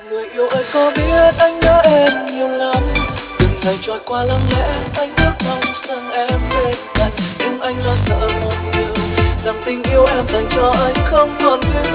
Người yêu ơi có biết anh nhớ em nhiều lắm. Từng ngày trôi qua lặng lẽ anh ước mong rằng em bên cạnh. Nhưng anh lo sợ một điều rằng tình yêu em dành cho anh không còn thứ